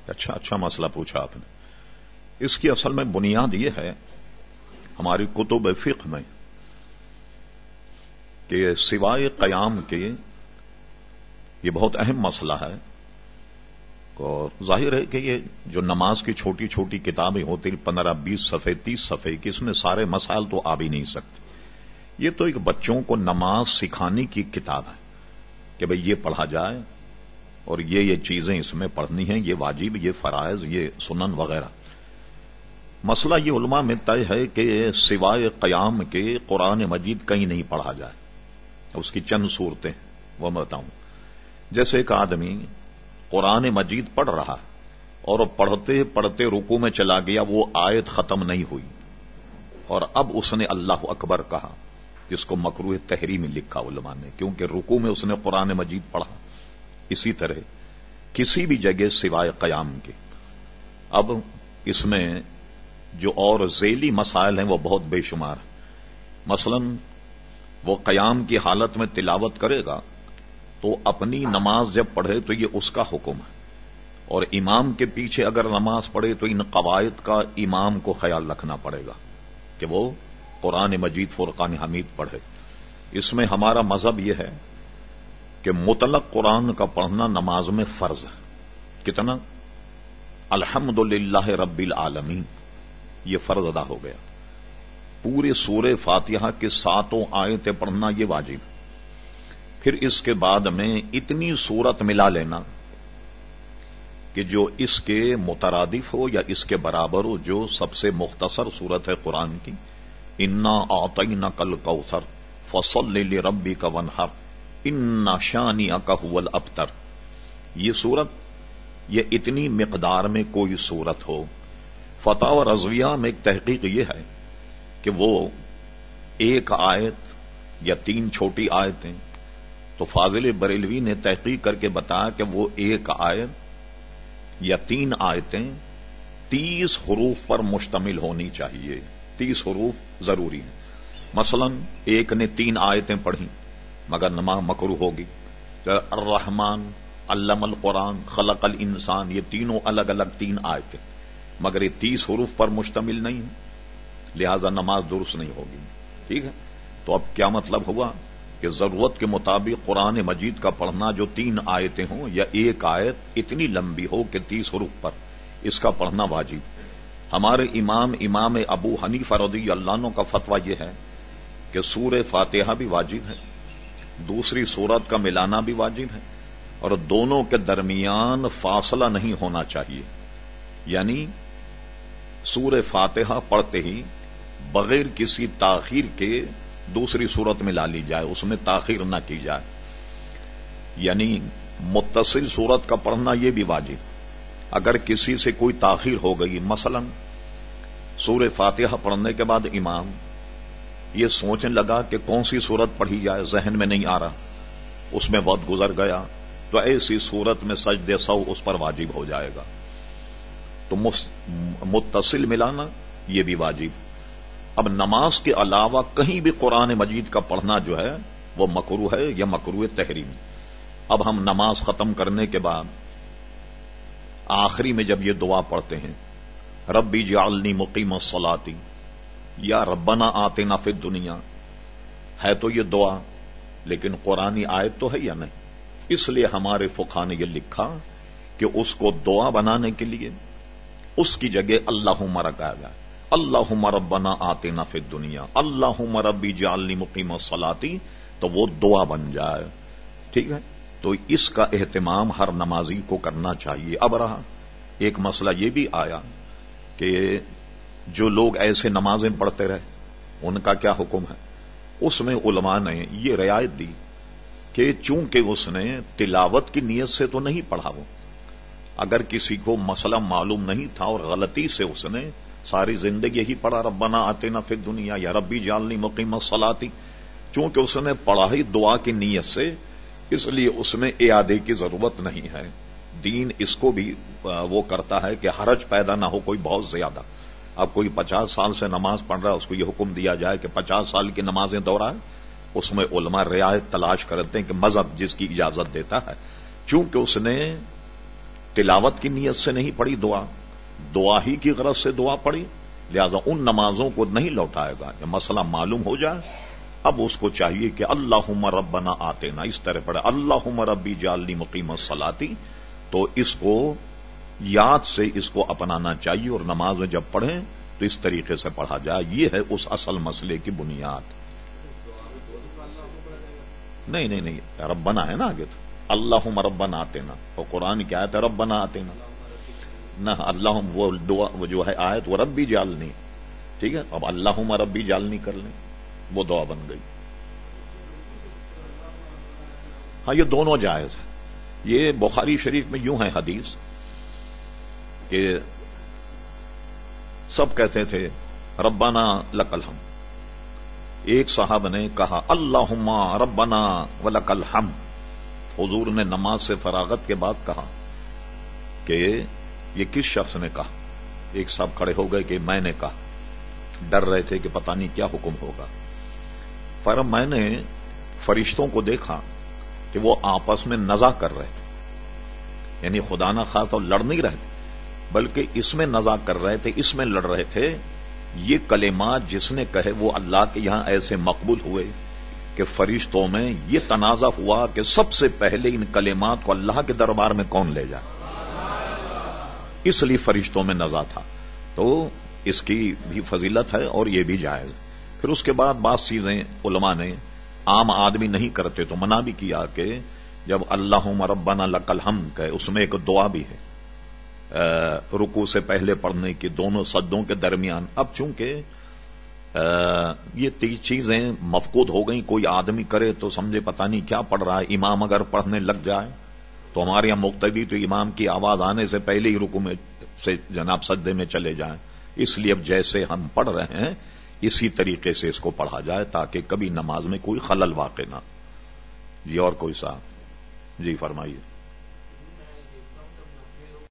اچھا مسئلہ پوچھا آپ نے۔ اس کی اصل میں بنیاد یہ ہے ہماری کتب فقہ میں کہ سوائے قیام کے یہ بہت اہم مسئلہ ہے، اور ظاہر ہے کہ یہ جو نماز کی چھوٹی چھوٹی کتابیں ہوتی 15-20 صفحے 30 صفحے کی، اس میں سارے مسائل تو آ بھی نہیں سکتے۔ یہ تو ایک بچوں کو نماز سکھانے کی کتاب ہے کہ بھئی یہ پڑھا جائے اور یہ چیزیں اس میں پڑھنی ہیں، یہ واجب، یہ فرائض، یہ سنن وغیرہ۔ مسئلہ یہ علماء میں طے ہے کہ سوائے قیام کے قرآن مجید کہیں نہیں پڑھا جائے۔ اس کی چند صورتیں وہ میں بتاؤں۔ جیسے ایک آدمی قرآن مجید پڑھ رہا اور پڑھتے پڑھتے رکوع میں چلا گیا، وہ آیت ختم نہیں ہوئی اور اب اس نے اللہ اکبر کہا، جس کو مکروہ تحریمی لکھا علماء نے، کیونکہ رکوع میں اس نے قرآن مجید پڑھا۔ اسی طرح کسی بھی جگہ سوائے قیام کے۔ اب اس میں جو اور ذیلی مسائل ہیں وہ بہت بے شمار ہیں۔ مثلا وہ قیام کی حالت میں تلاوت کرے گا تو اپنی نماز جب پڑھے تو یہ اس کا حکم ہے، اور امام کے پیچھے اگر نماز پڑھے تو ان قواعد کا امام کو خیال رکھنا پڑے گا کہ وہ قرآن مجید فرقان حمید پڑھے۔ اس میں ہمارا مذہب یہ ہے کہ مطلق قرآن کا پڑھنا نماز میں فرض ہے۔ کتنا؟ الحمدللہ رب العالمین، یہ فرض ادا ہو گیا۔ پورے سورہ فاتحہ کے 7 آیتیں پڑھنا یہ واجب۔ پھر اس کے بعد میں اتنی سورت ملا لینا کہ جو اس کے مترادف ہو یا اس کے برابر ہو، جو سب سے مختصر سورت ہے قرآن کی، انا اعطیناک الکوثر فصل لربک وانحر ان شانئک ھو الابتر۔ یہ سورت، یہ اتنی مقدار میں کوئی سورت ہو۔ فتاوی رضویہ میں ایک تحقیق یہ ہے کہ وہ ایک آیت یا 3 چھوٹی آیتیں، تو فاضل بریلوی نے تحقیق کر کے بتایا کہ وہ ایک آیت یا 3 آیتیں 30 حروف پر مشتمل ہونی چاہیے۔ 30 حروف ضروری ہیں۔ مثلا ایک نے 3 آیتیں پڑھی مگر نماز مکروہ ہوگی۔ الرحمن، علم القرآن، خلق الانسان، یہ تینوں الگ الگ 3 آیتیں، مگر یہ 30 حروف پر مشتمل نہیں، لہذا نماز درست نہیں ہوگی۔ ٹھیک ہے، تو اب کیا مطلب ہوا کہ ضرورت کے مطابق قرآن مجید کا پڑھنا جو 3 آیتیں ہوں یا ایک آیت اتنی لمبی ہو کہ 30 حروف پر، اس کا پڑھنا واجب۔ ہمارے امام ابو حنیفہ رضی اللہ عنہ کا فتویٰ یہ ہے کہ سورہ فاتحہ بھی واجب ہے، دوسری سورت کا ملانا بھی واجب ہے، اور دونوں کے درمیان فاصلہ نہیں ہونا چاہیے۔ یعنی سورہ فاتحہ پڑھتے ہی بغیر کسی تاخیر کے دوسری سورت میں لا لی جائے، اس میں تاخیر نہ کی جائے۔ یعنی متصل سورت کا پڑھنا یہ بھی واجب۔ اگر کسی سے کوئی تاخیر ہو گئی، مثلا سورہ فاتحہ پڑھنے کے بعد امام یہ سوچنے لگا کہ کون سی سورت پڑھی جائے، ذہن میں نہیں آ رہا، اس میں وقت گزر گیا، تو ایسی صورت میں سجدے سہو اس پر واجب ہو جائے گا۔ تو متصل ملانا یہ بھی واجب۔ اب نماز کے علاوہ کہیں بھی قرآن مجید کا پڑھنا جو ہے وہ مکروہ ہے یا مکروہ تحریمی۔ اب ہم نماز ختم کرنے کے بعد آخری میں جب یہ دعا پڑھتے ہیں، ربی جعلنی مقیم الصلاۃ یا ربنا آتنا فی الدنیا، ہے تو یہ دعا لیکن قرآنی آیت تو ہے یا نہیں؟ اس لیے ہمارے فقہا نے یہ لکھا کہ اس کو دعا بنانے کے لیے اس کی جگہ اللہم رکھا جائے، اللہم ربنا آتنا فی الدنیا، اللہم ربی جعلنی مقیم الصلاۃ، تو وہ دعا بن جائے۔ ٹھیک ہے، تو اس کا اہتمام ہر نمازی کو کرنا چاہیے۔ اب رہا ایک مسئلہ یہ بھی آیا کہ جو لوگ ایسے نمازیں پڑھتے رہے ان کا کیا حکم ہے؟ اس میں علماء نے یہ رعایت دی کہ چونکہ اس نے تلاوت کی نیت سے تو نہیں پڑھا، وہ اگر کسی کو مسئلہ معلوم نہیں تھا اور غلطی سے اس نے ساری زندگی یہی پڑھا ربنا آتنا فی الدنیا یا ربی جعلنی مقیم الصلاۃ، چونکہ اس نے پڑھا ہی دعا کی نیت سے، اس لیے اس میں اعادے کی ضرورت نہیں ہے۔ دین اس کو بھی وہ کرتا ہے کہ حرج پیدا نہ ہو کوئی بہت زیادہ۔ اب کوئی 50 سال سے نماز پڑھ رہا ہے، اس کو یہ حکم دیا جائے کہ 50 سال کی نمازیں دہرائے، اس میں علماء رعایت تلاش کرتے ہیں کہ مذہب جس کی اجازت دیتا ہے، چونکہ اس نے تلاوت کی نیت سے نہیں پڑھی دعا، دعا ہی کی غرض سے دعا پڑھی، لہذا ان نمازوں کو نہیں لوٹائے گا۔ جب مسئلہ معلوم ہو جائے اب اس کو چاہیے کہ اللہم ربنا آتینا، اس طرح پڑھے اللہم ربی جعلنی مقیم الصلاۃ، تو اس کو یاد سے اس کو اپنانا چاہیے، اور نماز میں جب پڑھیں تو اس طریقے سے پڑھا جائے۔ یہ ہے اس اصل مسئلے کی بنیاد۔ نہیں ربنا ہے نا آگے، تو اللہم ربنا آتینا، اور قرآن کی آیت ہے ربنا آتینا، نہ اللہم وہ دعا وہ جو ہے آیت وہ ربی جعلنی، ٹھیک ہے، اب اللہم ربی جعلنی کر لیں، وہ دعا بن گئی۔ ہاں یہ دونوں جائز ہے۔ یہ بخاری شریف میں یوں ہے حدیث کہ سب کہتے تھے ربنا لک الحمد، ایک صاحب نے کہا اللہم ربنا ولک الحمد، حضور نے نماز سے فراغت کے بعد کہا کہ یہ کس شخص نے کہا؟ ایک صاحب کھڑے ہو گئے کہ میں نے کہا، ڈر رہے تھے کہ پتہ نہیں کیا حکم ہوگا۔ فرمایا میں نے فرشتوں کو دیکھا کہ وہ آپس میں نزاع کر رہے تھے، یعنی خدا نہ خواستہ لڑ نہیں رہے تھے بلکہ اس میں نزاع کر رہے تھے، اس میں لڑ رہے تھے۔ یہ کلمات جس نے کہے وہ اللہ کے یہاں ایسے مقبول ہوئے کہ فرشتوں میں یہ تنازع ہوا کہ سب سے پہلے ان کلمات کو اللہ کے دربار میں کون لے جائے، اس لیے فرشتوں میں نزاع تھا۔ تو اس کی بھی فضیلت ہے اور یہ بھی جائز۔ پھر اس کے بعد بعض چیزیں علماء نے عام آدمی نہیں کرتے تو منع بھی کیا کہ جب اللہم ربنا لک الحمد کہ اس میں ایک دعا بھی ہے رکوع سے پہلے پڑھنے کی، دونوں سجدوں کے درمیان۔ اب چونکہ یہ تیز چیزیں مفقود ہو گئیں، کوئی آدمی کرے تو سمجھے پتہ نہیں کیا پڑھ رہا ہے، امام اگر پڑھنے لگ جائے تو ہمارے یہاں مقتدی تو امام کی آواز آنے سے پہلے ہی رکوع میں سے جناب سجدے میں چلے جائیں۔ اس لیے اب جیسے ہم پڑھ رہے ہیں اسی طریقے سے اس کو پڑھا جائے تاکہ کبھی نماز میں کوئی خلل واقع نہ۔ جی اور کوئی صاحب؟ جی فرمائیے۔